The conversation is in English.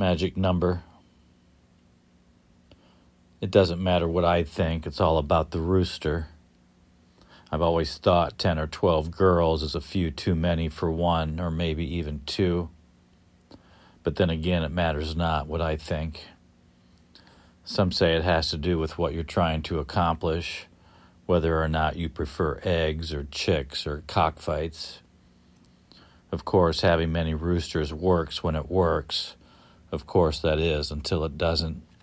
magic number. It doesn't matter what I think, it's all about the rooster. I've always thought 10 or 12 girls is a few too many for one, or maybe even two. But then again, it matters not what I think. Some say it has to do with what you're trying to accomplish, whether or not you prefer eggs or chicks or cockfights. Of course, having many roosters works when it works. Of course that is, until it doesn't.